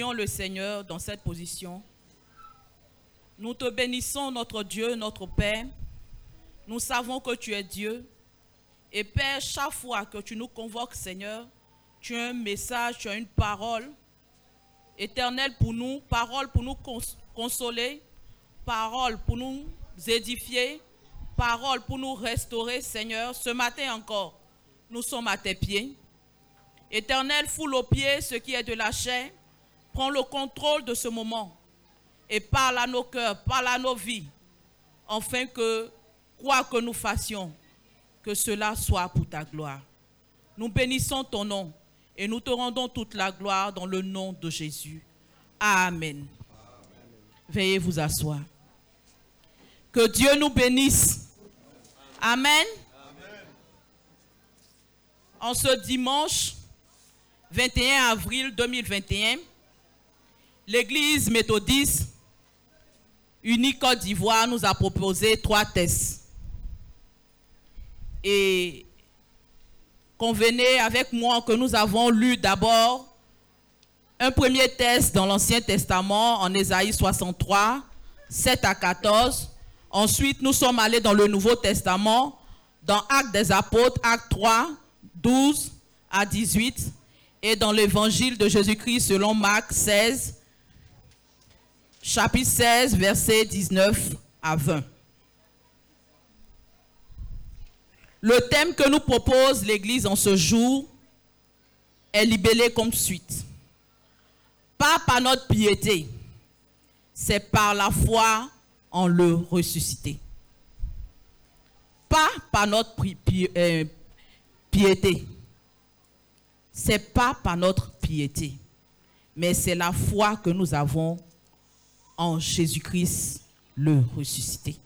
prions le Seigneur dans cette position. Nous te bénissons, notre Dieu, notre Père. Nous savons que tu es Dieu. Et Père, chaque fois que tu nous convoques, Seigneur, tu as un message, tu as une parole éternelle pour nous consoler, parole pour nous édifier, parole pour nous restaurer, Seigneur. Ce matin encore, nous sommes à tes pieds. Éternel, foule aux pieds ce qui est de la chair. Prends le contrôle de ce moment et parle à nos cœurs, parle à nos vies, afin que, quoi que nous fassions, que cela soit pour ta gloire. Nous bénissons ton nom et nous te rendons toute la gloire dans le nom de Jésus. Amen. Veuillez vous asseoir. Que Dieu nous bénisse. Amen. En ce dimanche 21 avril 2021, l'Église méthodiste unie Côte d'Ivoire nous a proposé 3 tests. Et convenez avec moi que nous avons lu d'abord un premier test dans l'Ancien Testament en Ésaïe 63, 7 à 14. Ensuite, nous sommes allés dans le Nouveau Testament, dans Actes des Apôtres, Actes 3, 12 à 18, et dans l'Évangile de Jésus-Christ selon Marc 16, chapitre 16, versets 19 à 20. Le thème que nous propose l'Église en ce jour est libellé comme suite. Pas par notre piété, c'est par la foi en le ressuscité. Pas par notre piété, c'est pas par notre piété, mais c'est la foi que nous avons en Jésus-Christ le ressuscité.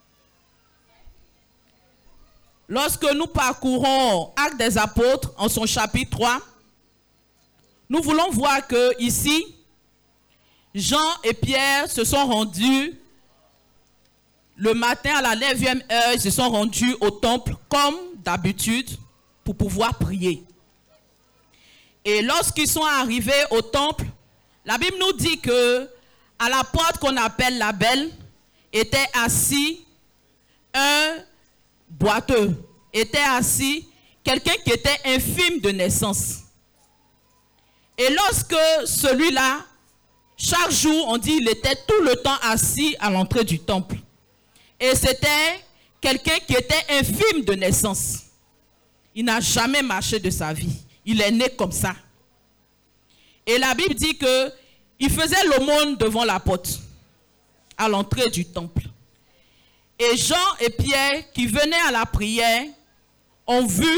Lorsque nous parcourons Actes des Apôtres en son chapitre 3, nous voulons voir que ici, Jean et Pierre se sont rendus le matin à la 9e heure, ils se sont rendus au temple comme d'habitude pour pouvoir prier. Et lorsqu'ils sont arrivés au temple, la Bible nous dit que à la porte qu'on appelle la Belle était assis un boiteux, était assis quelqu'un qui était infirme de naissance. Et lorsque celui-là, chaque jour, on dit, il était tout le temps assis à l'entrée du temple. Et c'était quelqu'un qui était infirme de naissance. Il n'a jamais marché de sa vie. Il est né comme ça. Et la Bible dit qu'il faisait l'aumône devant la porte, à l'entrée du temple. Et Jean et Pierre, qui venaient à la prière, ont vu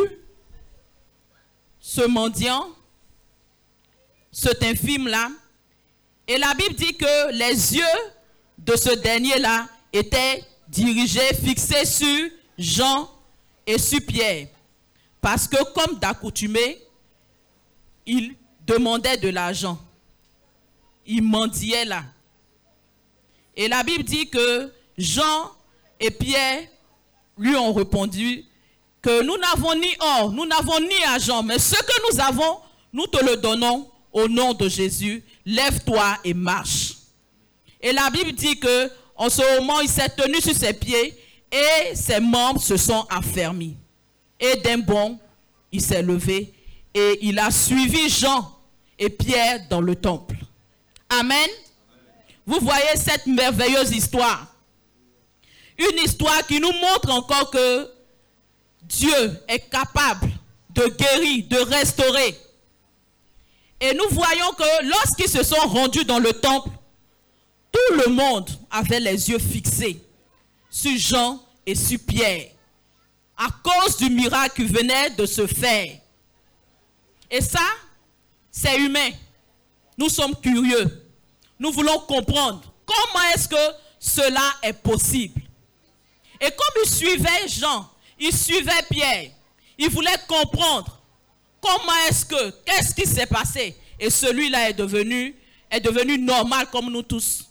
ce mendiant, cet infirme-là. Et la Bible dit que les yeux de ce dernier-là étaient dirigés, fixés sur Jean et sur Pierre. Parce que comme d'accoutumé, il demandait de l'argent. Il mendiait là. Et la Bible dit que Jean et Pierre lui ont répondu que nous n'avons ni or, nous n'avons ni argent, mais ce que nous avons, nous te le donnons au nom de Jésus. Lève-toi et marche. Et la Bible dit que en ce moment, il s'est tenu sur ses pieds et ses membres se sont affermis. Et d'un bond, il s'est levé et il a suivi Jean et Pierre dans le temple. Amen. Vous voyez cette merveilleuse histoire. Une histoire qui nous montre encore que Dieu est capable de guérir, de restaurer. Et nous voyons que lorsqu'ils se sont rendus dans le temple, tout le monde avait les yeux fixés sur Jean et sur Pierre, à cause du miracle qui venait de se faire. Et ça, c'est humain. Nous sommes curieux. Nous voulons comprendre comment est-ce que cela est possible. Et comme ils suivaient Jean, ils suivaient Pierre, ils voulaient comprendre comment est-ce que, qu'est-ce qui s'est passé. Et celui-là est devenu normal comme nous tous.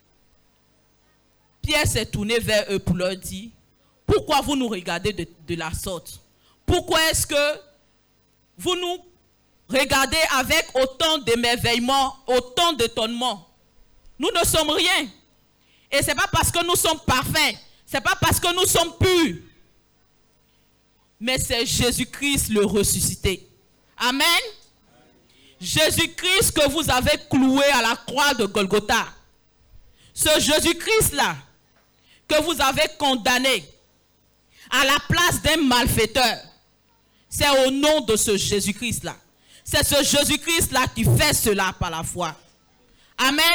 Pierre s'est tourné vers eux pour leur dire, pourquoi vous nous regardez de la sorte? Pourquoi est-ce que vous nous regarder avec autant d'émerveillement, autant d'étonnement. Nous ne sommes rien. Et ce n'est pas parce que nous sommes parfaits, ce n'est pas parce que nous sommes purs, mais c'est Jésus-Christ le ressuscité. Amen. Jésus-Christ que vous avez cloué à la croix de Golgotha. Ce Jésus-Christ-là que vous avez condamné à la place d'un malfaiteur. C'est au nom de ce Jésus-Christ-là. C'est ce Jésus-Christ-là qui fait cela par la foi. Amen.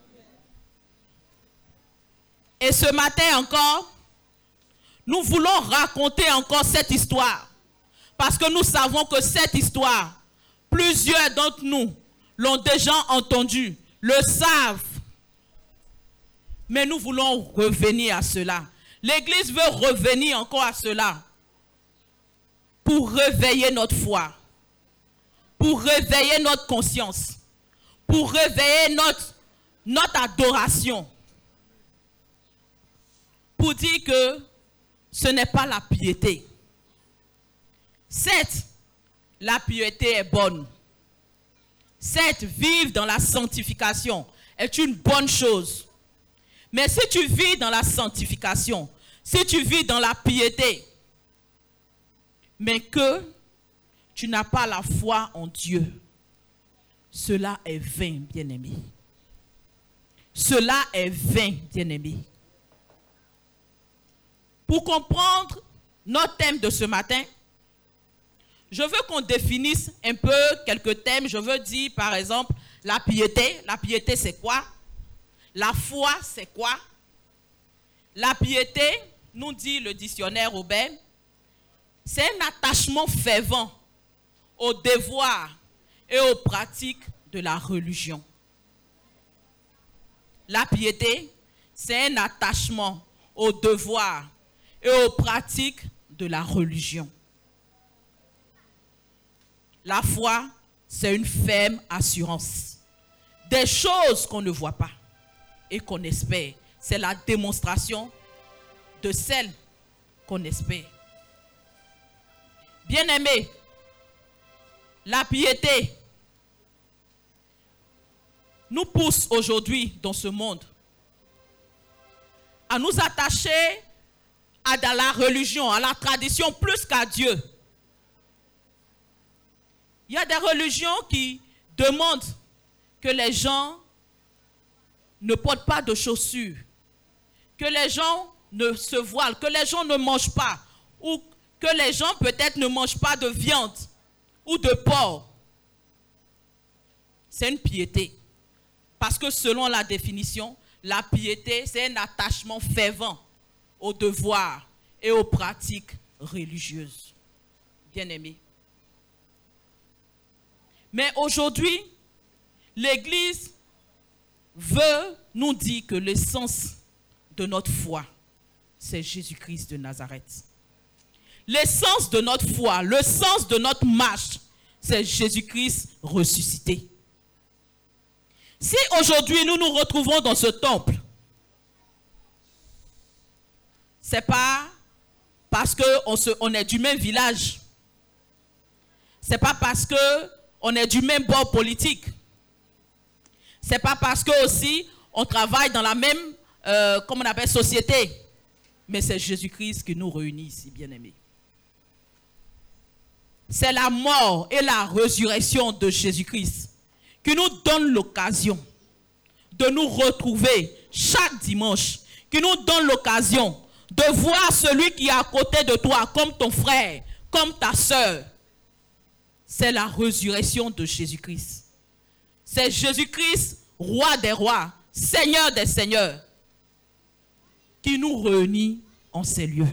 Et ce matin encore, nous voulons raconter encore cette histoire. Parce que nous savons que cette histoire, plusieurs d'entre nous l'ont déjà entendue, le savent. Mais nous voulons revenir à cela. L'Église veut revenir encore à cela. Pour réveiller notre foi. Pour réveiller notre conscience. Pour réveiller notre adoration. Pour dire que ce n'est pas la piété. Certes, la piété est bonne. Certes, vivre dans la sanctification est une bonne chose. Mais si tu vis dans la sanctification, si tu vis dans la piété, mais que tu n'as pas la foi en Dieu, cela est vain, bien-aimé. Cela est vain, bien-aimé. Pour comprendre notre thème de ce matin, je veux qu'on définisse un peu quelques thèmes. Je veux dire, par exemple, la piété. La piété, c'est quoi? La foi, c'est quoi? La piété, nous dit le dictionnaire Aubert, c'est un attachement fervent aux devoirs et aux pratiques de la religion. La piété, c'est un attachement aux devoirs et aux pratiques de la religion. La foi, c'est une ferme assurance des choses qu'on ne voit pas et qu'on espère. C'est la démonstration de celles qu'on espère. Bien-aimés, la piété nous pousse aujourd'hui dans ce monde à nous attacher à la religion, à la tradition plus qu'à Dieu. Il y a des religions qui demandent que les gens ne portent pas de chaussures, que les gens ne se voilent, que les gens ne mangent pas, ou que les gens peut-être ne mangent pas de viande ou de porc. C'est une piété. Parce que selon la définition, la piété, c'est un attachement fervent aux devoirs et aux pratiques religieuses. Bien-aimés. Mais aujourd'hui, l'Église veut nous dire que l'essence de notre foi, c'est Jésus-Christ de Nazareth. L'essence de notre foi, le sens de notre marche, c'est Jésus-Christ ressuscité. Si aujourd'hui nous nous retrouvons dans ce temple, ce n'est pas parce qu'on est du même village. Ce n'est pas parce qu'on est du même bord politique. Ce n'est pas parce que aussi on travaille dans la même comment on appelle, société. Mais c'est Jésus-Christ qui nous réunit ici, bien-aimés. C'est la mort et la résurrection de Jésus-Christ qui nous donne l'occasion de nous retrouver chaque dimanche, qui nous donne l'occasion de voir celui qui est à côté de toi comme ton frère, comme ta sœur. C'est la résurrection de Jésus-Christ. C'est Jésus-Christ, roi des rois, seigneur des seigneurs, qui nous réunit en ces lieux.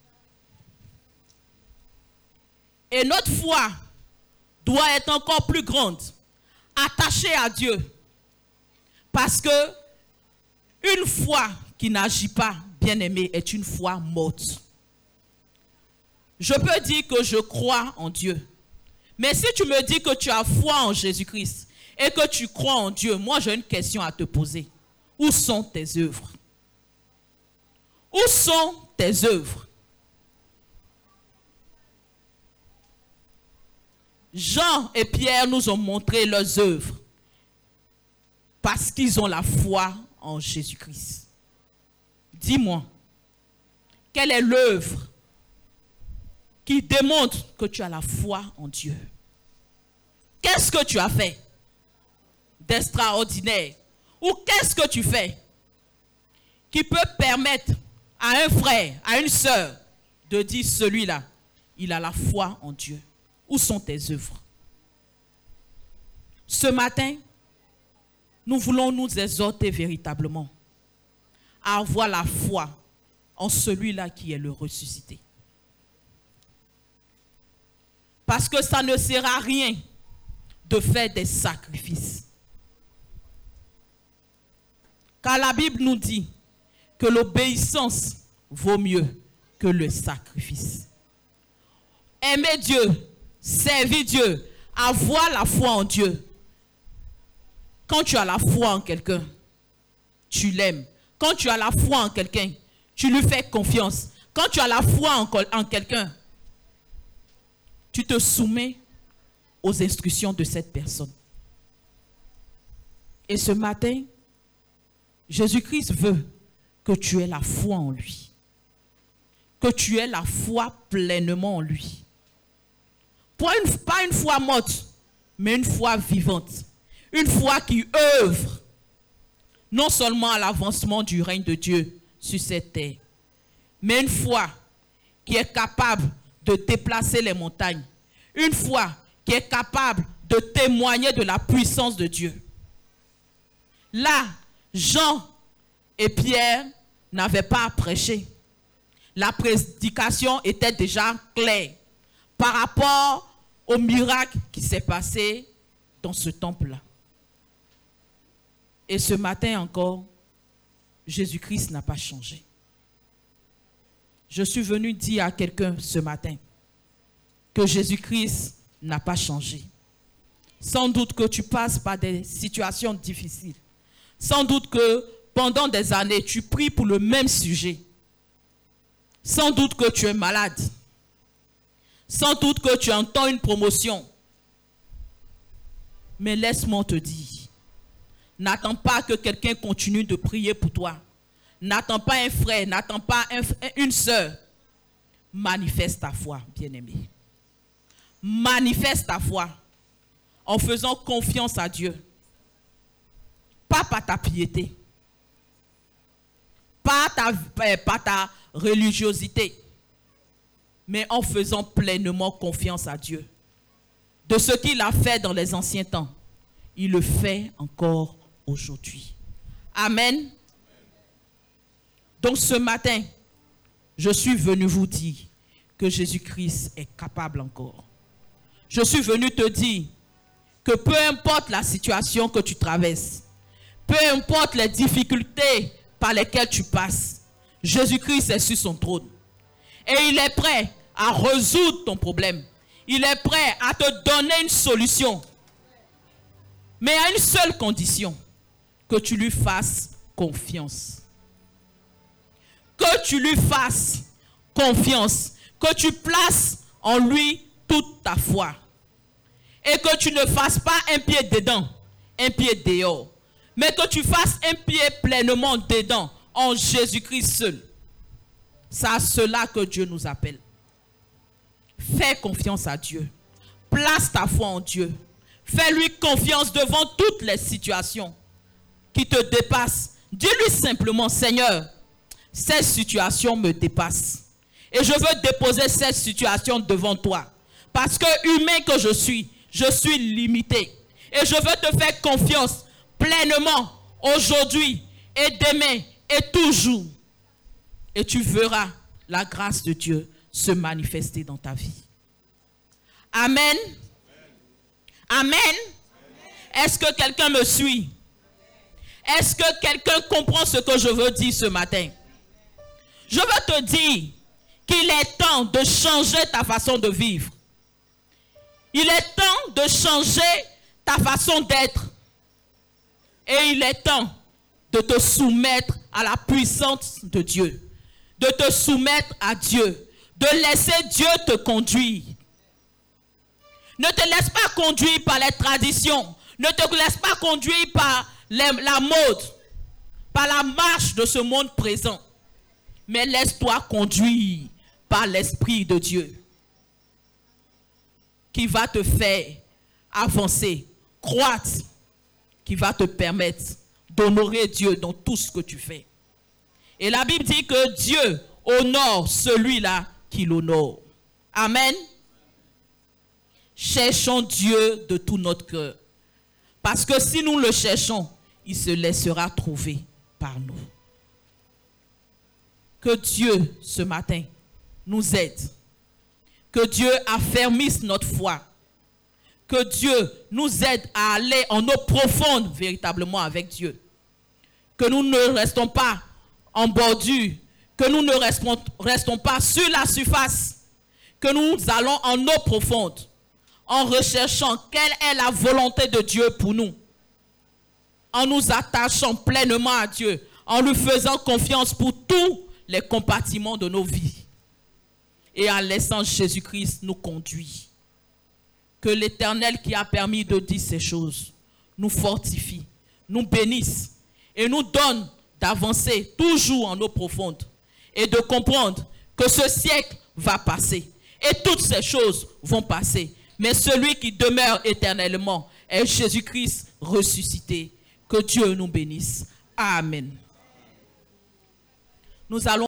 Et notre foi doit être encore plus grande, attachée à Dieu. Parce que une foi qui n'agit pas, bien-aimé, est une foi morte. Je peux dire que je crois en Dieu. Mais si tu me dis que tu as foi en Jésus-Christ et que tu crois en Dieu, moi j'ai une question à te poser. Où sont tes œuvres? Où sont tes œuvres? Jean et Pierre nous ont montré leurs œuvres parce qu'ils ont la foi en Jésus-Christ. Dis-moi, quelle est l'œuvre qui démontre que tu as la foi en Dieu? Qu'est-ce que tu as fait d'extraordinaire? Ou qu'est-ce que tu fais qui peut permettre à un frère, à une sœur, de dire celui-là, il a la foi en Dieu? Où sont tes œuvres? Ce matin, nous voulons nous exhorter véritablement à avoir la foi en celui-là qui est le ressuscité. Parce que ça ne sert à rien de faire des sacrifices. Car la Bible nous dit que l'obéissance vaut mieux que le sacrifice. Aimer Dieu, servir Dieu, avoir la foi en Dieu. Quand tu as la foi en quelqu'un, tu l'aimes. Quand tu as la foi en quelqu'un, tu lui fais confiance. Quand tu as la foi en quelqu'un, tu te soumets aux instructions de cette personne. Et ce matin, Jésus-Christ veut que tu aies la foi en lui. Que tu aies la foi pleinement en lui. Pas une foi morte, mais une foi vivante. Une foi qui œuvre non seulement à l'avancement du règne de Dieu sur cette terre, mais une foi qui est capable de déplacer les montagnes. Une foi qui est capable de témoigner de la puissance de Dieu. Là, Jean et Pierre n'avaient pas à prêcher. La prédication était déjà claire par rapport au miracle qui s'est passé dans ce temple-là. Et ce matin encore, Jésus-Christ n'a pas changé. Je suis venu dire à quelqu'un ce matin que Jésus-Christ n'a pas changé. Sans doute que tu passes par des situations difficiles. Sans doute que pendant des années, tu pries pour le même sujet. Sans doute que tu es malade. Sans doute que tu entends une promotion. Mais laisse-moi te dire, n'attends pas que quelqu'un continue de prier pour toi. N'attends pas un frère, n'attends pas une sœur. Manifeste ta foi, bien-aimé. Manifeste ta foi en faisant confiance à Dieu. Pas par ta piété. Pas ta religiosité. Mais en faisant pleinement confiance à Dieu. De ce qu'il a fait dans les anciens temps, il le fait encore aujourd'hui. Amen. Donc ce matin, je suis venu vous dire que Jésus-Christ est capable encore. Je suis venu te dire que peu importe la situation que tu traverses, peu importe les difficultés par lesquelles tu passes, Jésus-Christ est sur son trône. Et il est prêt à résoudre ton problème. Il est prêt à te donner une solution. Mais à une seule condition, que tu lui fasses confiance. Que tu lui fasses confiance. Que tu places en lui toute ta foi. Et que tu ne fasses pas un pied dedans, un pied dehors. Mais que tu fasses un pied pleinement dedans, en Jésus-Christ seul. C'est à cela que Dieu nous appelle. Fais confiance à Dieu. Place ta foi en Dieu. Fais-lui confiance devant toutes les situations qui te dépassent. Dis-lui simplement, Seigneur, cette situation me dépasse. Et je veux déposer cette situation devant toi. Parce que humain que je suis limité. Et je veux te faire confiance pleinement aujourd'hui et demain et toujours. Et tu verras la grâce de Dieu se manifester dans ta vie. Amen. Amen. Est-ce que quelqu'un me suit? Est-ce que quelqu'un comprend ce que je veux dire ce matin? Je veux te dire qu'il est temps de changer ta façon de vivre. Il est temps de changer ta façon d'être. Et il est temps de te soumettre à la puissance de Dieu. De te soumettre à Dieu. De laisser Dieu te conduire. Ne te laisse pas conduire par les traditions. Ne te laisse pas conduire par la mode, par la marche de ce monde présent. Mais laisse-toi conduire par l'Esprit de Dieu qui va te faire avancer, croître, qui va te permettre d'honorer Dieu dans tout ce que tu fais. Et la Bible dit que Dieu honore celui-là qui l'honore. Amen. Cherchons Dieu de tout notre cœur. Parce que si nous le cherchons, il se laissera trouver par nous. Que Dieu, ce matin, nous aide. Que Dieu affermisse notre foi. Que Dieu nous aide à aller en eau profonde véritablement avec Dieu. Que nous ne restons pas en bordure. Que nous ne restons pas sur la surface. Que nous allons en eau profonde. En recherchant quelle est la volonté de Dieu pour nous. En nous attachant pleinement à Dieu. En lui faisant confiance pour tous les compartiments de nos vies. Et en laissant Jésus-Christ nous conduire. Que l'Éternel qui a permis de dire ces choses nous fortifie, nous bénisse et nous donne d'avancer toujours en eau profonde et de comprendre que ce siècle va passer et toutes ces choses vont passer. Mais celui qui demeure éternellement est Jésus-Christ ressuscité. Que Dieu nous bénisse. Amen. Nous allons